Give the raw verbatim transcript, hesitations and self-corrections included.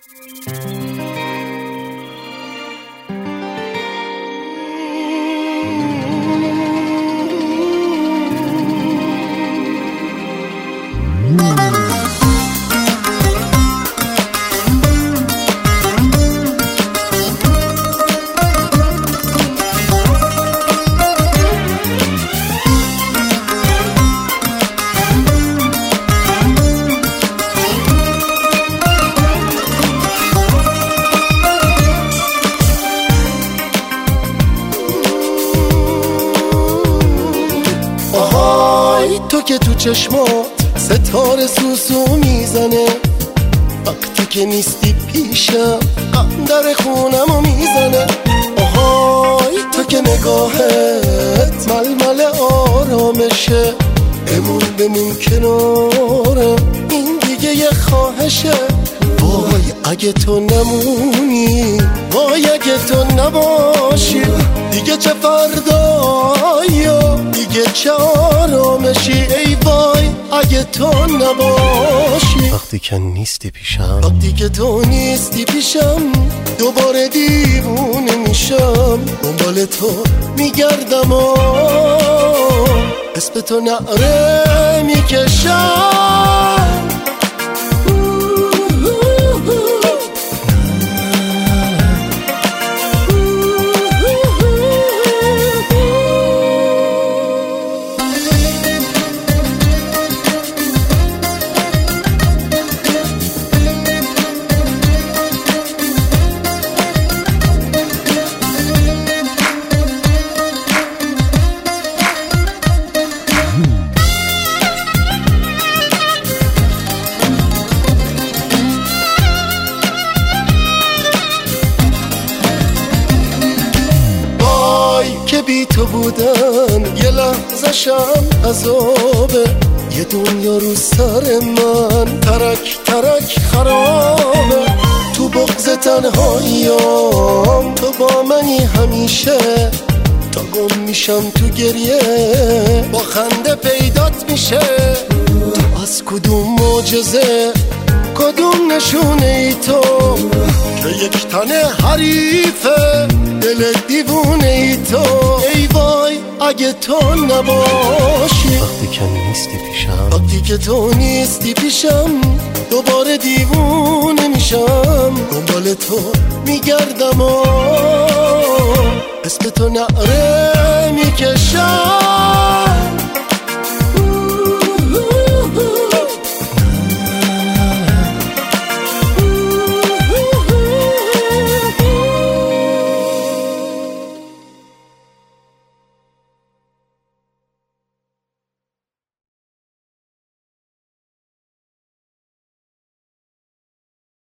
تو که تو چشمات ستاره سوسو میزنه، وقتی که نیستی پیشم در خونمو میزنه. آهای تو که نگاهت ململ آرامشه، بمون بمون کنارم، این دیگه یه خواهشه. وای اگه تو نمونی، وای اگه تو نباشی، دیگه چه فردایی و دیگه چه آرامشی. ای وای اگه تو نباشی، وقتی که نیستی پیشم، وقتی که تو نیستی پیشم دوباره دیوونه میشم. دنبال تو میگردم و اسم تو نعره میکشم. که بی تو بودن یه لحظه شم عذابه، یه دنیا رو سر من ترک ترک خرابه. تو بغض تنهاییام تو با منی همیشه، تا گم میشم تو گریه با خنده پیدات میشه. تو از کدوم معجزه کدوم نشونه ای تو که یک تنه حریفه دل دیوونه ای تو. ای وای اگه تو نباشی، وقتی که نیستی پیشم، وقتی که تو نیستی پیشم دوباره دیوونه میشم. دنبال تو میگردم و اسم تو نعره میکشم.